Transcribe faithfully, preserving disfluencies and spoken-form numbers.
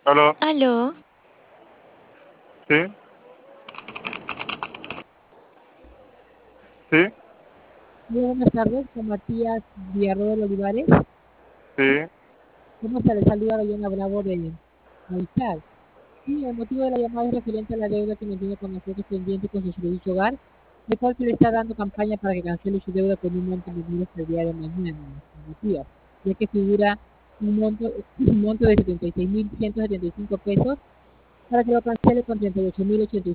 Aló, Aló, sí, sí, Muy buenas tardes, con Matías Villarroel Olivares. sí, ¿Cómo se le saluda a Diana Bravo de Movistar? Sí, el motivo de la llamada es referente a la deuda que mantiene con nosotros pendiente con su servicio hogar, el cual se le está dando campaña para que cancele su deuda con un monto de dinero hasta el día de mañana, Matías, ya que figura un monto, un monto de setenta y seis mil ciento setenta y cinco pesos para que lo cancele con treinta y ocho mil ochenta